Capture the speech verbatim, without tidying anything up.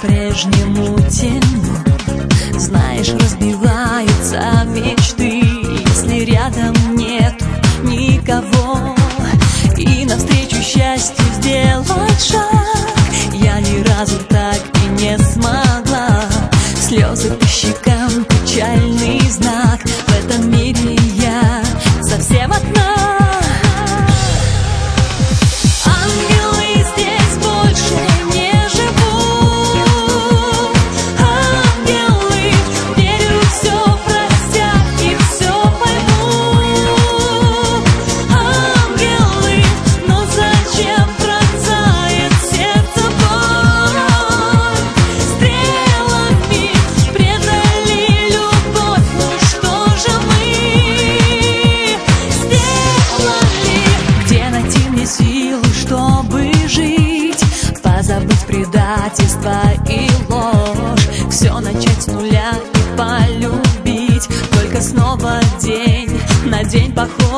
по-прежнему темно. Знаешь, разбиваются мечты, если рядом нет никого. И навстречу счастью сделать шаг я ни разу так и не смогла. Слезы по щекам, печальный знак. В этом мире я совсем одна. Ангелы здесь больше не живут. Ангелы, верю, все простят и все поймут. Ангелы, но зачем пронзает сердце боль? Стрелами предали любовь, ну что же мы сделали? Где найти мне силы, чтобы жить, позабыть предательство и ложь, все начать с нуля и полюбить, только снова день на день похож.